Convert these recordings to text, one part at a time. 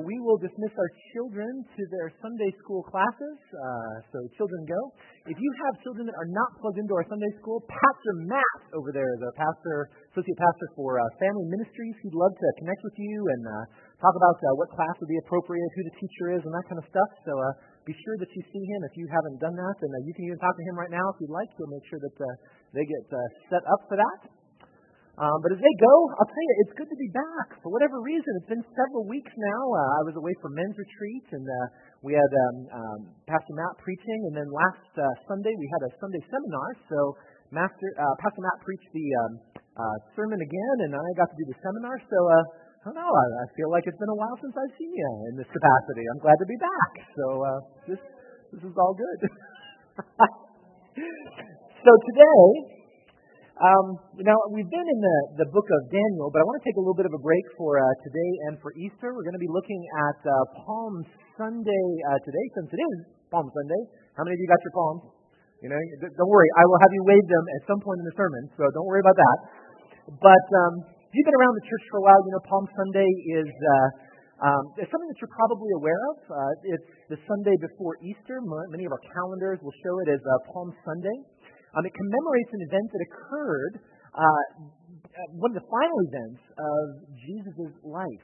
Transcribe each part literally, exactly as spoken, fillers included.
we will dismiss our children to their Sunday school classes. Uh, so children go. If you have children that are not plugged into our Sunday school, Pastor Matt over there is our pastor, associate pastor for uh, family ministries. He'd love to connect with you and uh, talk about uh, what class would be appropriate, who the teacher is, and that kind of stuff. So uh, be sure that you see him if you haven't done that. And uh, you can even talk to him right now if you'd like. He'll make sure that uh, they get uh, set up for that. Um, but as they go, I'll tell you, it's good to be back. For whatever reason, it's been several weeks now. Uh, I was away for men's retreat, and uh, we had um, um, Pastor Matt preaching, and then last uh, Sunday we had a Sunday seminar. So Master, uh, Pastor Matt preached the um, uh, sermon again, and I got to do the seminar. So uh, I don't know, I, I feel like it's been a while since I've seen you in this capacity. I'm glad to be back. So uh, this this is all good. So today. Um, you know, we've been in the, the book of Daniel, but I want to take a little bit of a break for uh, today and for Easter. We're going to be looking at uh, Palm Sunday uh, today, since it is Palm Sunday. How many of you got your palms? You know, don't worry, I will have you wave them at some point in the sermon, so don't worry about that. But um, if you've been around the church for a while, you know Palm Sunday is uh, um, it's something that you're probably aware of. Uh, it's the Sunday before Easter. Many of our calendars will show it as uh, Palm Sunday. Um, it commemorates an event that occurred, uh, one of the final events of Jesus' life.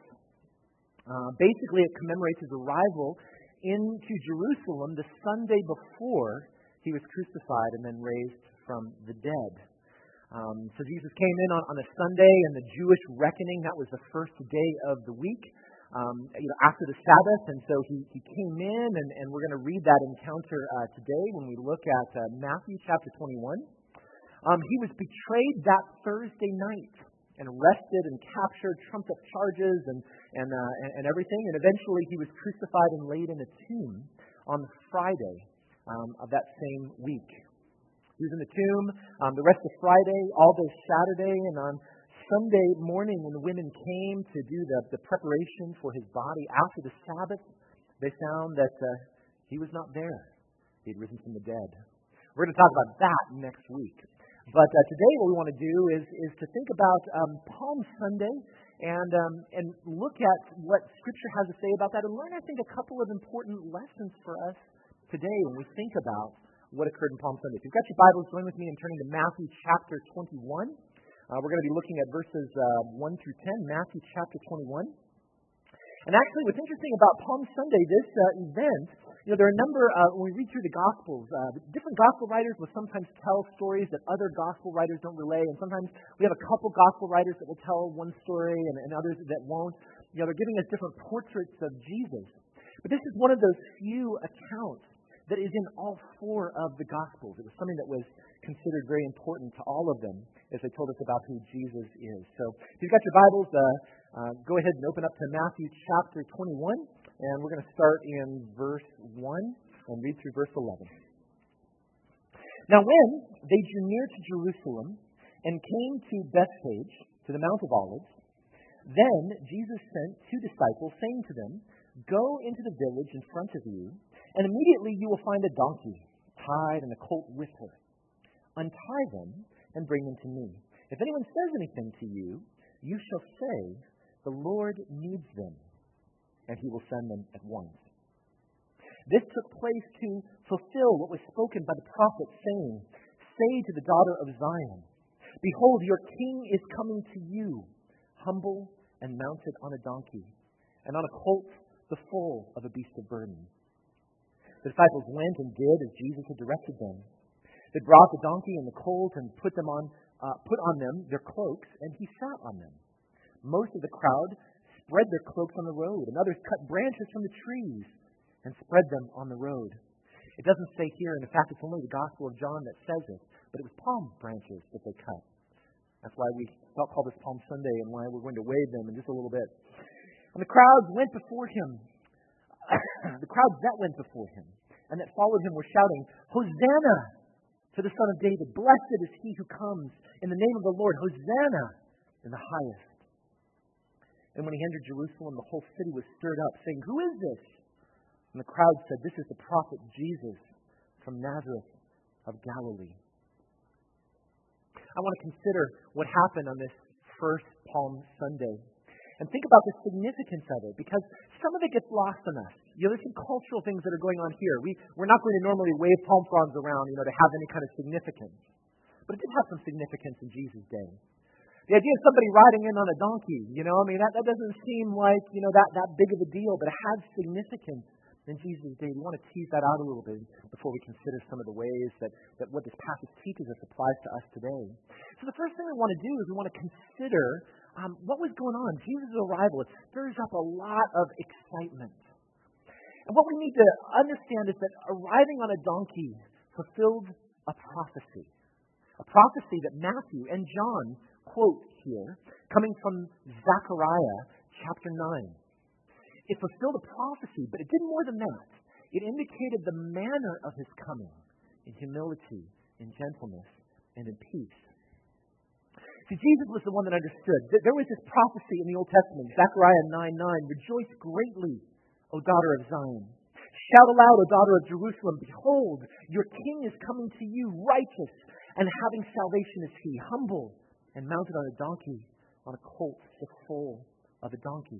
Uh, basically, it commemorates his arrival into Jerusalem the Sunday before he was crucified and then raised from the dead. Um, so Jesus came in on, on a Sunday, and the Jewish reckoning, that was the first day of the week. Um, you know, after the Sabbath, and so he, he came in, and, and we're going to read that encounter uh, today when we look at uh, Matthew chapter twenty-one. Um, he was betrayed that Thursday night and arrested and captured, trumped up charges and and, uh, and and everything, and eventually he was crucified and laid in a tomb on Friday um, of that same week. He was in the tomb um, the rest of Friday, all day Saturday, and on Sunday morning, when the women came to do the, the preparation for his body after the Sabbath, they found that uh, he was not there. He had risen from the dead. We're going to talk about that next week. But uh, today what we want to do is, is to think about um, Palm Sunday and, um, and look at what Scripture has to say about that and learn, I think, a couple of important lessons for us today when we think about what occurred in Palm Sunday. If you've got your Bibles, join with me in turning to Matthew chapter twenty-one. Uh, we're going to be looking at verses uh, one through ten, Matthew chapter twenty-one. And actually, what's interesting about Palm Sunday, this uh, event, you know, there are a number, uh, when we read through the Gospels, uh, different Gospel writers will sometimes tell stories that other Gospel writers don't relay, and sometimes we have a couple Gospel writers that will tell one story and, and others that won't. You know, they're giving us different portraits of Jesus. But this is one of those few accounts that is in all four of the Gospels. It was something that was considered very important to all of them as they told us about who Jesus is. So if you've got your Bibles, uh, uh, go ahead and open up to Matthew chapter twenty-one, and we're going to start in verse one and read through verse eleven. Now when they drew near to Jerusalem and came to Bethphage, to the Mount of Olives, then Jesus sent two disciples, saying to them, "Go into the village in front of you, and immediately you will find a donkey tied and a colt with her. Untie them and bring them to me. If anyone says anything to you, you shall say, 'The Lord needs them,' and he will send them at once." This took place to fulfill what was spoken by the prophet, saying, "Say to the daughter of Zion, Behold, your king is coming to you, humble and mounted on a donkey, and on a colt, the foal of a beast of burden." The disciples went and did as Jesus had directed them. They brought the donkey and the colt and put them on, uh, put on them their cloaks, and he sat on them. Most of the crowd spread their cloaks on the road, and others cut branches from the trees and spread them on the road. It doesn't say here, and in fact, it's only the Gospel of John that says it, but it was palm branches that they cut. That's why we call this Palm Sunday, and why we're going to wave them in just a little bit. And the crowds went before him. The crowds that went before him and that followed him were shouting, "Hosanna to the Son of David! Blessed is he who comes in the name of the Lord! Hosanna in the highest!" And when he entered Jerusalem, the whole city was stirred up, saying, "Who is this?" And the crowd said, "This is the prophet Jesus from Nazareth of Galilee." I want to consider what happened on this first Palm Sunday. and think about the significance of it, because some of it gets lost on us. You know, there's some cultural things that are going on here. We, we're not going to normally wave palm fronds around, you know, to have any kind of significance. But it did have some significance in Jesus' day. The idea of somebody riding in on a donkey, you know, I mean, that, that doesn't seem like, you know, that, that big of a deal, but it had significance in Jesus' day. We want to tease that out a little bit before we consider some of the ways that, that what this passage teaches us applies to us today. So the first thing we want to do is we want to consider um, what was going on. Jesus' arrival, it stirs up a lot of excitement. And what we need to understand is that arriving on a donkey fulfilled a prophecy. A prophecy that Matthew and John quote here, coming from Zechariah chapter nine. It fulfilled a prophecy, but it did more than that. It indicated the manner of his coming in humility, in gentleness, and in peace. See, Jesus was the one that understood. There was this prophecy in the Old Testament, Zechariah nine nine, "Rejoice greatly, O daughter of Zion. Shout aloud, O daughter of Jerusalem. Behold, your king is coming to you, righteous, and having salvation is he, humble, and mounted on a donkey, on a colt, the foal of a donkey."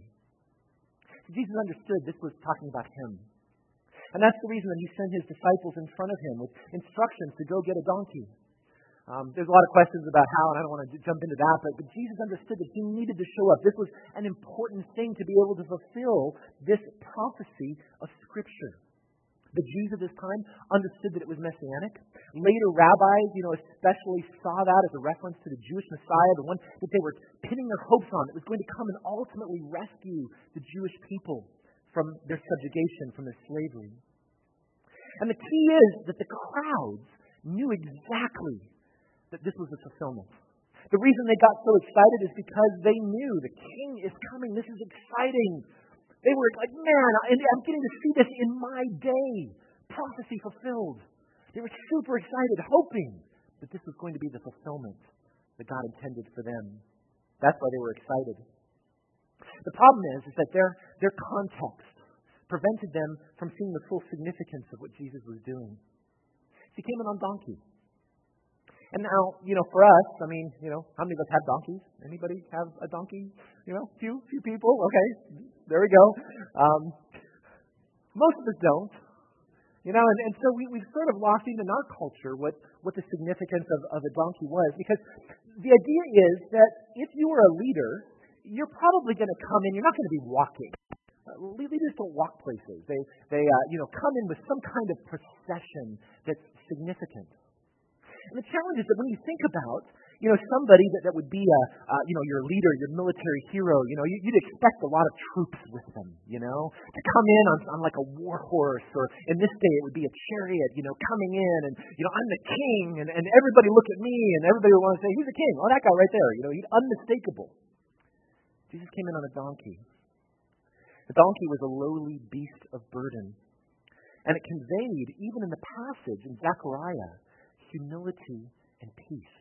Jesus understood this was talking about him. And that's the reason that he sent his disciples in front of him with instructions to go get a donkey. Um, there's a lot of questions about how, and I don't want to jump into that, but, but Jesus understood that he needed to show up. This was an important thing to be able to fulfill this prophecy of Scripture. The Jews of this time understood that it was messianic. Later rabbis, you know, especially saw that as a reference to the Jewish Messiah, the one that they were pinning their hopes on, that was going to come and ultimately rescue the Jewish people from their subjugation, from their slavery. And the key is that the crowds knew exactly that this was the fulfillment. The reason they got so excited is because they knew the king is coming. This is exciting. They were like, man, I'm getting to see this in my day. Prophecy fulfilled. They were super excited, hoping that this was going to be the fulfillment that God intended for them. That's why they were excited. The problem is, is that their, their context prevented them from seeing the full significance of what Jesus was doing. He came in on donkey. And now, you know, for us, I mean, you know, how many of us have donkeys? Anybody have a donkey? You know, few, few people. Okay, there we go. Um, most of us don't. You know, and, and so we, we've sort of lost even in our culture what, what the significance of, of a donkey was. Because the idea is that if you were a leader, you're probably going to come in, you're not going to be walking. Uh, leaders don't walk places. They, they uh, you know, come in with some kind of procession that's significant. And the challenge is that when you think about, you know, somebody that, that would be a, uh, you know, your leader, your military hero, you know, you, you'd expect a lot of troops with them, you know, to come in on, on like a war horse, or in this day it would be a chariot, you know, coming in, and, you know, I'm the king, and, and everybody look at me, and everybody would want to say, who's the king? Oh, that guy right there, you know, he's unmistakable. Jesus came in on a donkey. The donkey was a lowly beast of burden, and it conveyed, even in the passage in Zechariah, humility and peace.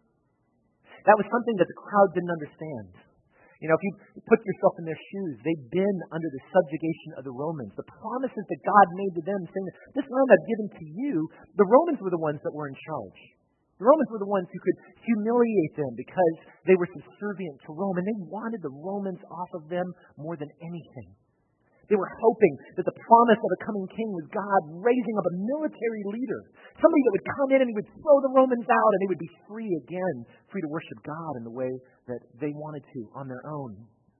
That was something that the crowd didn't understand. You know, if you put yourself in their shoes, they'd been under the subjugation of the Romans. The promises that God made to them, saying, this land I've given to you, the Romans were the ones that were in charge. The Romans were the ones who could humiliate them because they were subservient to Rome, and they wanted the Romans off of them more than anything. They were hoping that the promise of a coming king was God raising up a military leader, somebody that would come in and he would throw the Romans out, and they would be free again, free to worship God in the way that they wanted to on their own.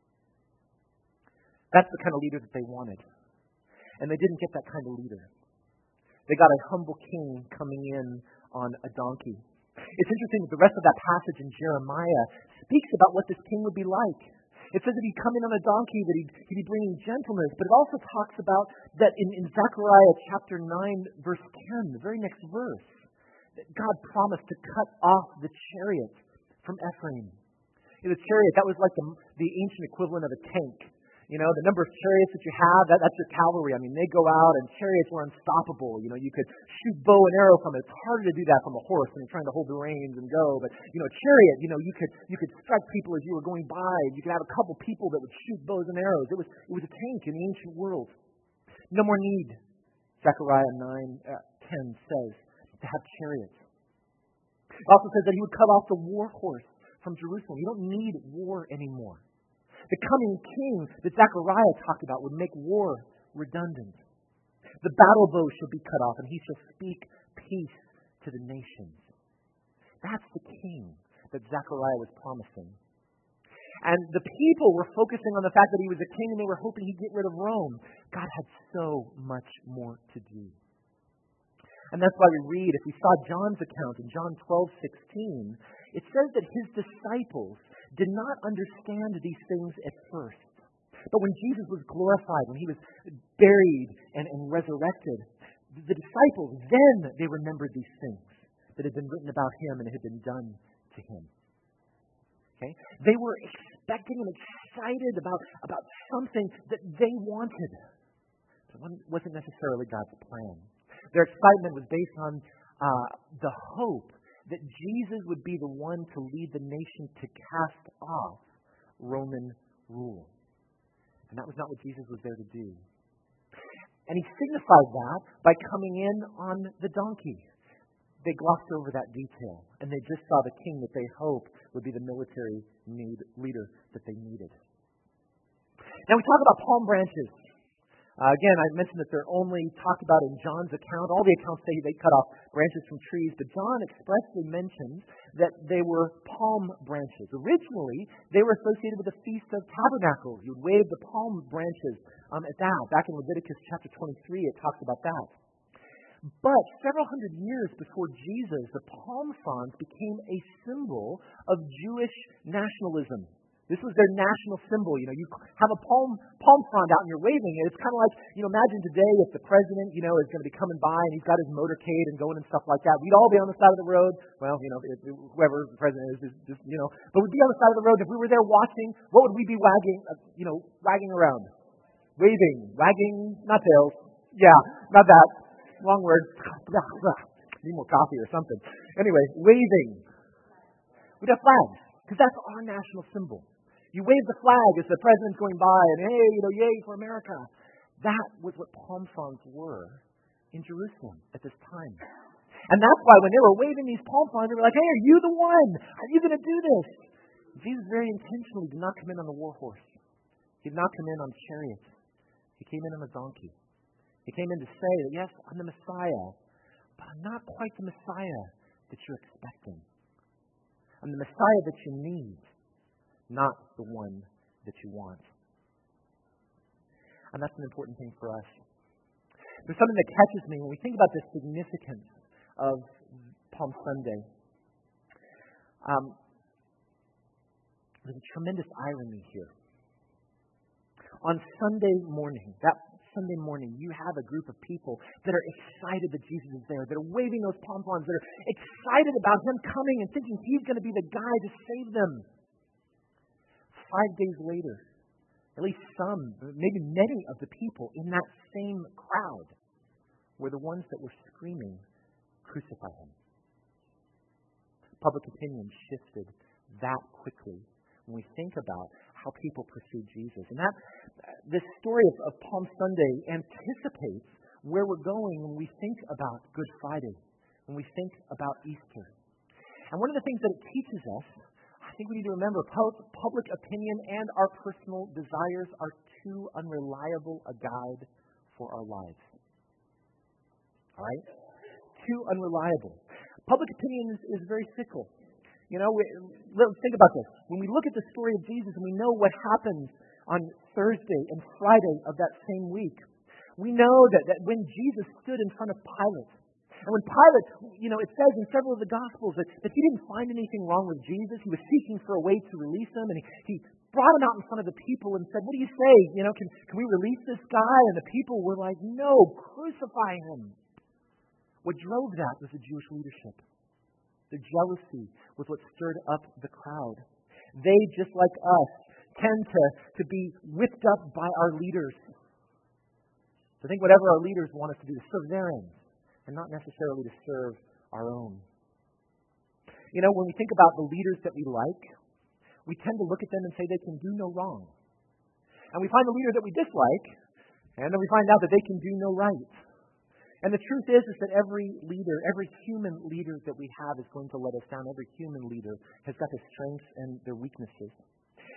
That's the kind of leader that they wanted. And they didn't get that kind of leader. They got a humble king coming in on a donkey. It's interesting that the rest of that passage in Jeremiah speaks about what this king would be like. It says that he'd come in on a donkey, that he'd, he'd be bringing gentleness, but it also talks about that in, in Zechariah chapter nine, verse ten, the very next verse, that God promised to cut off the chariot from Ephraim. You know, the chariot, that was like the, the ancient equivalent of a tank. You know, the number of chariots that you have, that, that's your cavalry. I mean, they go out, and chariots were unstoppable. You know, you could shoot bow and arrow from it. It's harder to do that from a horse when you're trying to hold the reins and go. But, you know, a chariot, you know, you could you could strike people as you were going by. You could have a couple people that would shoot bows and arrows. It was it was a tank in the ancient world. No more need, Zechariah nine ten says, to have chariots. It also says that he would cut off the war horse from Jerusalem. You don't need war anymore. The coming king that Zechariah talked about would make war redundant. The battle bow shall be cut off, and he shall speak peace to the nations. That's the king that Zechariah was promising. And the people were focusing on the fact that he was a king, and they were hoping he'd get rid of Rome. God had so much more to do. And that's why we read, if we saw John's account in John twelve sixteen, it says that his disciples did not understand these things at first. But when Jesus was glorified, when he was buried and, and resurrected, the disciples, then they remembered these things that had been written about him and had been done to him. Okay? They were expecting and excited about, about something that they wanted. It wasn't necessarily God's plan. Their excitement was based on uh, the hope that Jesus would be the one to lead the nation to cast off Roman rule. And that was not what Jesus was there to do. And he signified that by coming in on the donkey. They glossed over that detail, and they just saw the king that they hoped would be the military need, leader that they needed. Now we talk about palm branches. Uh, again, I mentioned that they're only talked about in John's account. All the accounts say they cut off branches from trees, but John expressly mentions that they were palm branches. Originally, they were associated with the Feast of Tabernacles. You would wave the palm branches um, at that. Back in Leviticus chapter twenty-three, it talks about that. But several hundred years before Jesus, the palm fronds became a symbol of Jewish nationalism. This was their national symbol. You know, you have a palm palm frond out and you're waving it. It's kind of like, you know, imagine today if the president, you know, is going to be coming by and he's got his motorcade and going and stuff like that. We'd all be on the side of the road. Well, you know, if, if, whoever the president is, is just, you know, but we'd be on the side of the road. If we were there watching, what would we be wagging, uh, you know, wagging around? Waving, wagging, not tails. Yeah, not that. Long word. Need more coffee or something. Anyway, waving. We'd have flags because that's our national symbol. You wave the flag as the president's going by and, hey, you know, yay for America. That was what palm fronds were in Jerusalem at this time. And that's why when they were waving these palm fronds, they were like, hey, are you the one? Are you going to do this? Jesus very intentionally did not come in on the war horse. He did not come in on chariots. He came in on a donkey. He came in to say that, yes, I'm the Messiah, but I'm not quite the Messiah that you're expecting. I'm the Messiah that you need, not the one that you want. And that's an important thing for us. There's something that catches me when we think about the significance of Palm Sunday. Um, there's a tremendous irony here. On Sunday morning, that Sunday morning, you have a group of people that are excited that Jesus is there, that are waving those palm fronds, that are excited about him coming and thinking he's going to be the guy to save them. Five days later, at least some, maybe many of the people in that same crowd were the ones that were screaming, crucify him. Public opinion shifted that quickly when we think about how people pursued Jesus. And that this story of, of Palm Sunday anticipates where we're going when we think about Good Friday, when we think about Easter. And one of the things that it teaches us, I think we need to remember, public opinion and our personal desires are too unreliable a guide for our lives. All right? Too unreliable. Public opinion is, is very fickle. You know, we, let's think about this. When we look at the story of Jesus and we know what happens on Thursday and Friday of that same week, we know that, that when Jesus stood in front of Pilate, and when Pilate, you know, it says in several of the Gospels that, that he didn't find anything wrong with Jesus. He was seeking for a way to release him, and he, he brought him out in front of the people and said, what do you say? You know, can, can we release this guy? And the people were like, no, crucify him. What drove that was the Jewish leadership. The jealousy was what stirred up the crowd. They, just like us, tend to, to be whipped up by our leaders. To think whatever our leaders want us to do, to serve their ends, and not necessarily to serve our own. You know, when we think about the leaders that we like, we tend to look at them and say they can do no wrong. And we find the leader that we dislike, and then we find out that they can do no right. And the truth is, is that every leader, every human leader that we have is going to let us down. Every human leader has got their strengths and their weaknesses.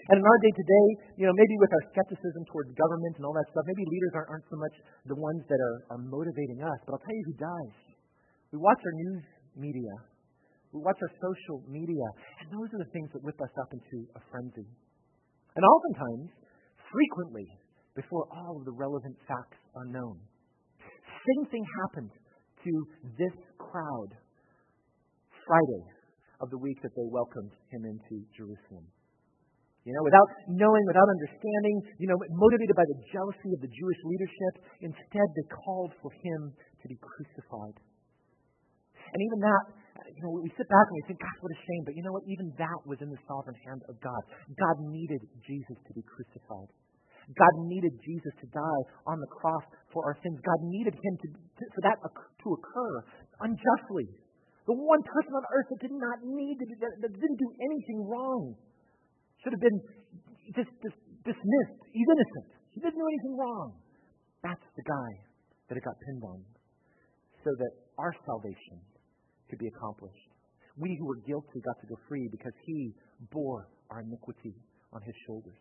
And in our day today, you know, maybe with our skepticism towards government and all that stuff, maybe leaders aren't, aren't so much the ones that are, are motivating us. But I'll tell you who does. We watch our news media. We watch our social media. And those are the things that whip us up into a frenzy. And oftentimes, frequently, before all of the relevant facts are known. Same thing happened to this crowd Friday of the week that they welcomed him into Jerusalem. You know, without knowing, without understanding, you know, motivated by the jealousy of the Jewish leadership, instead they called for him to be crucified. And even that, you know, we sit back and we think, gosh, what a shame. But you know what? Even that was in the sovereign hand of God. God needed Jesus to be crucified. God needed Jesus to die on the cross for our sins. God needed him to, to, for that to occur unjustly. The one person on earth that did not need to, that, that didn't do anything wrong. Should have been just, just dismissed. He's innocent. He didn't do anything wrong. That's the guy that it got pinned on. So that our salvation could be accomplished. We who were guilty got to go free because he bore our iniquity on his shoulders.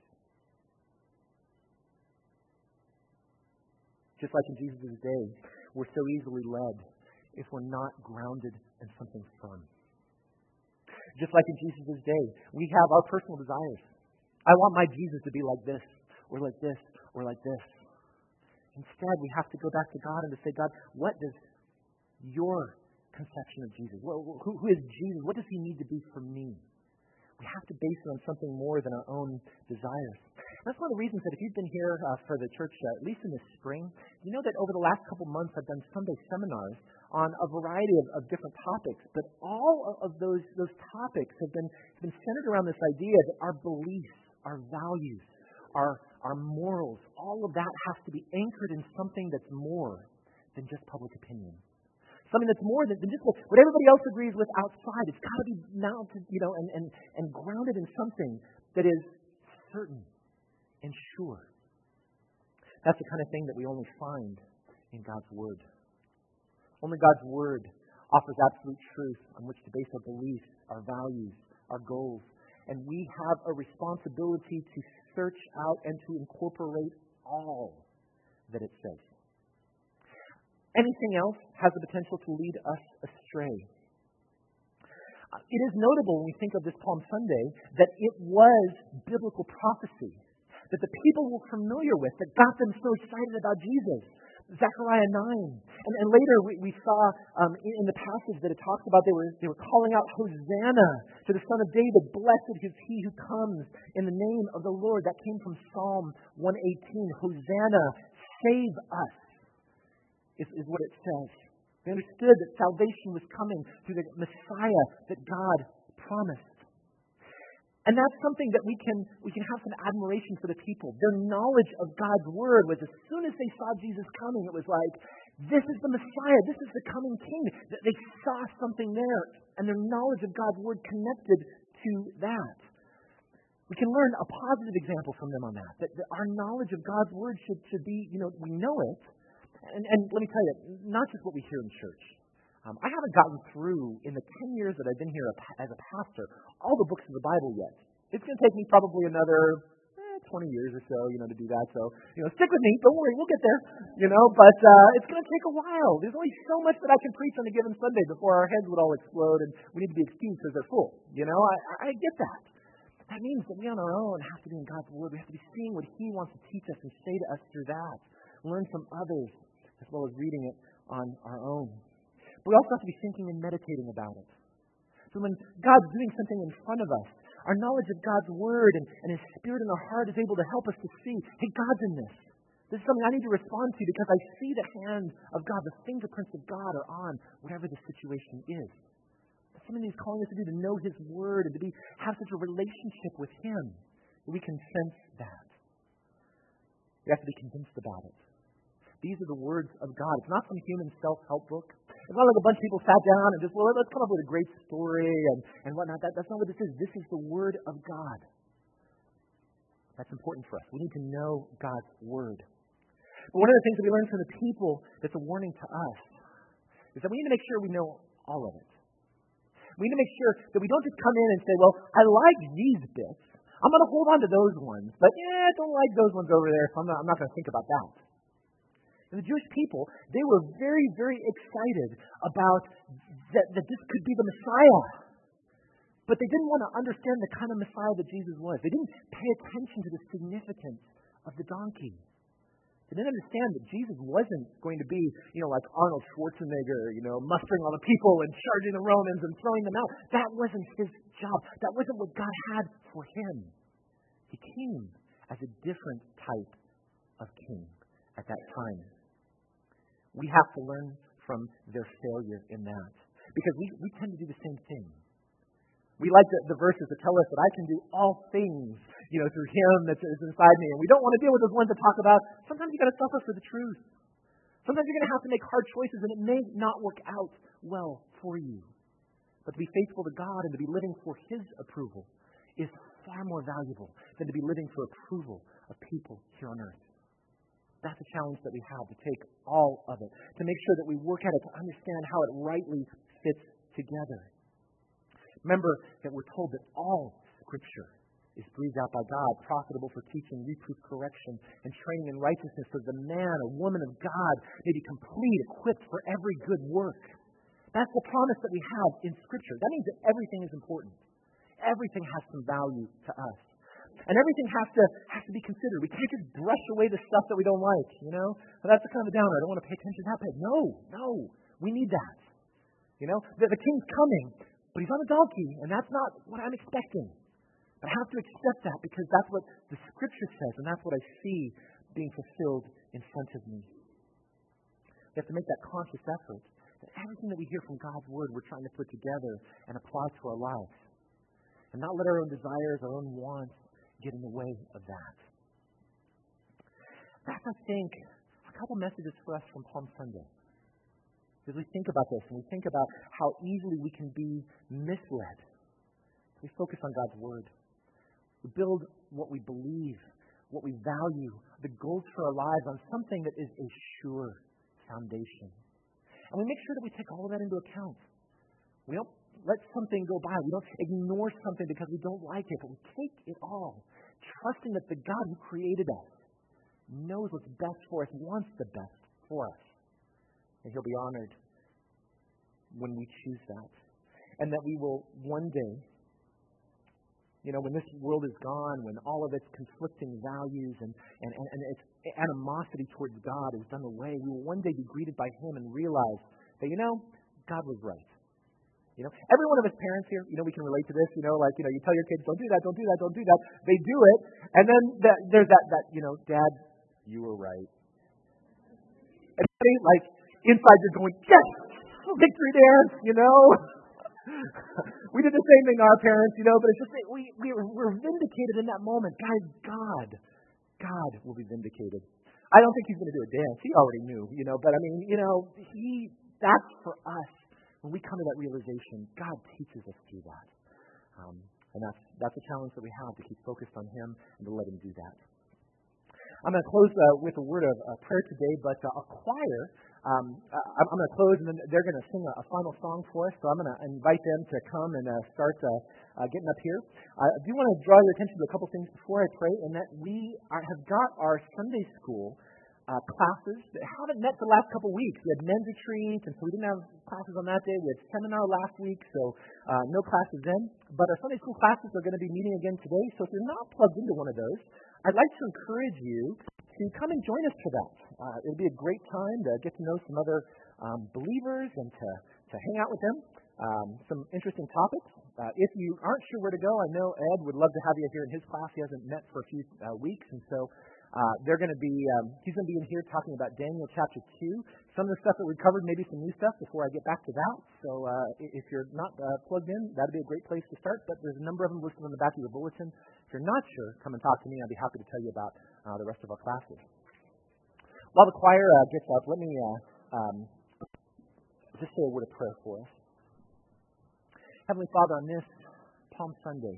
Just like in Jesus' day, we're so easily led if we're not grounded in something firm. Just like in Jesus' day, we have our personal desires. I want my Jesus to be like this, or like this, or like this. Instead, we have to go back to God and to say, God, what does your conception of Jesus, who, who is Jesus? What does he need to be for me? We have to base it on something more than our own desires. That's one of the reasons that if you've been here uh, for the church, uh, at least in the spring, you know that over the last couple months I've done Sunday seminars on a variety of, of different topics. But all of those those topics have been have been centered around this idea that our beliefs, our values, our our morals, all of that has to be anchored in something that's more than just public opinion. Something that's more than, than just what everybody else agrees with outside. It's got to be mounted, you know, and, and, and grounded in something that is certain and sure. That's the kind of thing that we only find in God's Word. Only God's Word offers absolute truth on which to base our beliefs, our values, our goals. And we have a responsibility to search out and to incorporate all that it says. Anything else has the potential to lead us astray. It is notable when we think of this Palm Sunday that it was biblical prophecy that the people were familiar with that got them so excited about Jesus. Zechariah nine. And, and later we, we saw um, in, in the passage that it talks about they were, they were calling out, Hosanna to the Son of David. Blessed is he who comes in the name of the Lord. That came from Psalm one eighteen. Hosanna, save us. Is, is what it says. They understood that salvation was coming through the Messiah that God promised. And that's something that we can we can have some admiration for the people. Their knowledge of God's Word was as soon as they saw Jesus coming, it was like, this is the Messiah, this is the coming King. They saw something there, and their knowledge of God's Word connected to that. We can learn a positive example from them on that. That, that our knowledge of God's Word should, should be, you know, we know it. And, and let me tell you, not just what we hear in church. Um, I haven't gotten through, in the ten years that I've been here as a pastor, all the books of the Bible yet. It's going to take me probably another eh, twenty years or so, you know, to do that. So, you know, stick with me. Don't worry, we'll get there. You know, but uh, it's going to take a while. There's only so much that I can preach on a given Sunday before our heads would all explode and we need to be excused because they're full. You know, I, I get that. That means that we on our own have to be in God's Word. We have to be seeing what He wants to teach us and say to us through that. Learn from others, as well as reading it on our own. But we also have to be thinking and meditating about it. So when God's doing something in front of us, our knowledge of God's Word and, and His Spirit in our heart is able to help us to see, hey, God's in this. This is something I need to respond to because I see the hand of God. The fingerprints of God are on whatever the situation is. That's something He's calling us to do, to know His Word and to be have such a relationship with Him that we can sense that. We have to be convinced about it. These are the words of God. It's not some human self-help book. It's not like a bunch of people sat down and just, well, let's come up with a great story and, and whatnot. That, that's not what this is. This is the Word of God. That's important for us. We need to know God's Word. But one of the things that we learn from the people that's a warning to us is that we need to make sure we know all of it. We need to make sure that we don't just come in and say, well, I like these bits. I'm going to hold on to those ones, but yeah, I don't like those ones over there, so I'm not, I'm not going to think about that. And the Jewish people, they were very, very excited about that, that this could be the Messiah. But they didn't want to understand the kind of Messiah that Jesus was. They didn't pay attention to the significance of the donkey. They didn't understand that Jesus wasn't going to be, you know, like Arnold Schwarzenegger, you know, mustering all the people and charging the Romans and throwing them out. That wasn't his job. That wasn't what God had for him. He came as a different type of king at that time. We have to learn from their failure in that. Because we, we tend to do the same thing. We like the, the verses that tell us that I can do all things, you know, through Him that's, that's inside me. And we don't want to deal with those ones that talk about, sometimes you've got to suffer for the truth. Sometimes you're going to have to make hard choices, and it may not work out well for you. But to be faithful to God and to be living for His approval is far more valuable than to be living for approval of people here on earth. That's a challenge that we have, to take all of it, to make sure that we work at it, to understand how it rightly fits together. Remember that we're told that all Scripture is breathed out by God, profitable for teaching, reproof, correction, and training in righteousness, so the man or woman of God may be complete, equipped for every good work. That's the promise that we have in Scripture. That means that everything is important. Everything has some value to us. And everything has to has to be considered. We can't just brush away the stuff that we don't like, you know? Well, that's the kind of a downer. I don't want to pay attention to that. But no, no. We need that. You know? The, the king's coming, but he's on a donkey, and that's not what I'm expecting. But I have to accept that because that's what the Scripture says, and that's what I see being fulfilled in front of me. We have to make that conscious effort that everything that we hear from God's Word we're trying to put together and apply to our lives. And not let our own desires, our own wants, get in the way of that. That's, I think, a couple messages for us from Palm Sunday. As we think about this and we think about how easily we can be misled, we focus on God's Word. We build what we believe, what we value, the goals for our lives on something that is a sure foundation. And we make sure that we take all of that into account. We don't let something go by. We don't ignore something because we don't like it, but we take it all, trusting that the God who created us knows what's best for us, wants the best for us. And He'll be honored when we choose that. And that we will one day, you know, when this world is gone, when all of its conflicting values and, and, and, and its animosity towards God is done away, we will one day be greeted by Him and realize that, you know, God was right. You know, every one of us parents here, you know, we can relate to this, you know, like, you know, you tell your kids, don't do that, don't do that, don't do that. They do it. And then that, there's that, that, you know, Dad, you were right. And like, inside you're going, yes, victory dance, you know. We did the same thing to our parents, you know, but it's just, we, we, we're vindicated in that moment. Guys, God, God will be vindicated. I don't think He's going to do a dance. He already knew, you know, but I mean, you know, He, that's for us. When we come to that realization, God teaches us through that. Um, and that's that's a challenge that we have, to keep focused on Him and to let Him do that. I'm going to close uh, with a word of uh, prayer today, but uh, a choir, um, I, I'm going to close, and then they're going to sing a, a final song for us, so I'm going to invite them to come and uh, start uh, uh, getting up here. I do want to draw your attention to a couple things before I pray, and that we are, have got our Sunday school Uh, classes that haven't met the last couple weeks. We had men's retreat, and so we didn't have classes on that day. We had seminar last week, so uh, no classes then. But our Sunday school classes are going to be meeting again today, so if you're not plugged into one of those, I'd like to encourage you to come and join us for that. Uh, it'll be a great time to get to know some other um, believers and to, to hang out with them. Um, some interesting topics. Uh, if you aren't sure where to go, I know Ed would love to have you here in his class. He hasn't met for a few uh, weeks, and so Uh, they're going to be, um, he's going to be in here talking about Daniel chapter two. Some of the stuff that we covered, maybe some new stuff before I get back to that. So uh, if you're not uh, plugged in, that'd be a great place to start. But there's a number of them listed on the back of your bulletin. If you're not sure, come and talk to me. I'd be happy to tell you about uh, the rest of our classes. While the choir uh, gets up, let me uh, um, just say a word of prayer for us. Heavenly Father, on this Palm Sunday,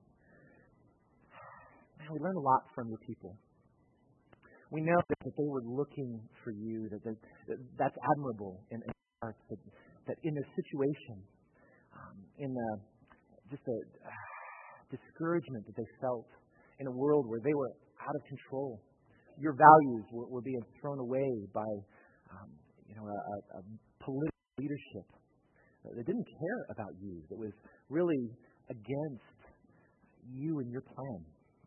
man, we learn a lot from your people. We know that, that they were looking for you, that, that, that that's admirable in their hearts, that, that in their situation, um, in a, just a uh, discouragement that they felt in a world where they were out of control. Your values were, were being thrown away by um, you know, a, a political leadership that didn't care about you, that was really against you and your plan.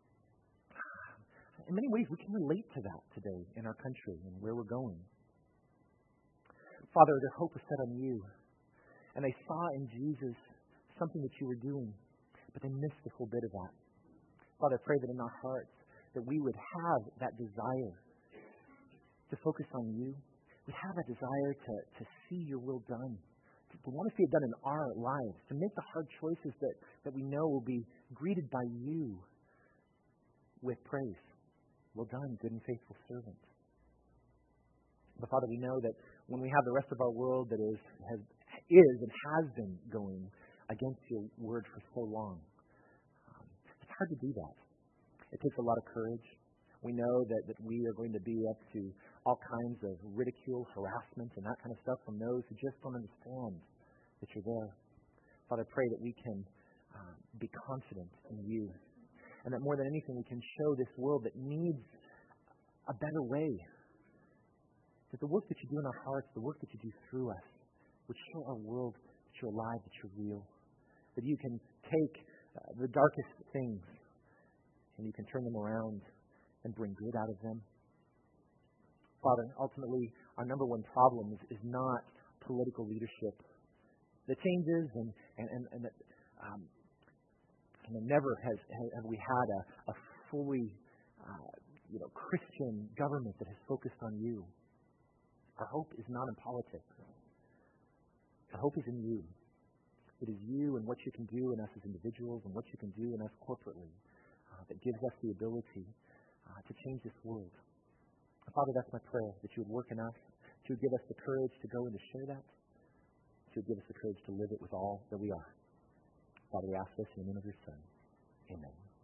In many ways, we can relate to that today in our country and where we're going. Father, their hope was set on you, and they saw in Jesus something that you were doing, but they missed the full bit of that. Father, I pray that in our hearts that we would have that desire to focus on you. We have that desire to, to see your will done, to, to want to see it done in our lives, to make the hard choices that, that we know will be greeted by you with praise. Well done, good and faithful servant. But Father, we know that when we have the rest of our world that is, has, is and has been going against your word for so long, um, it's hard to do that. It takes a lot of courage. We know that, that we are going to be up to all kinds of ridicule, harassment, and that kind of stuff from those who just don't understand that you're there. Father, I pray that we can uh, be confident in you, and that more than anything we can show this world that needs a better way. That the work that you do in our hearts, the work that you do through us, would show our world that you're alive, that you're real. That you can take uh, the darkest things and you can turn them around and bring good out of them. Father, ultimately, our number one problem is, is not political leadership. The changes and and and, and that, um, you know, never has, has have we had a, a fully uh, you know Christian government that has focused on you. Our hope is not in politics. Our hope is in you. It is you and what you can do in us as individuals and what you can do in us corporately uh, that gives us the ability uh, to change this world. Father, that's my prayer, that you would work in us, that you would give us the courage to go and to share that, that you would give us the courage to live it with all that we are. Father, we ask this in the name of your Son. Amen.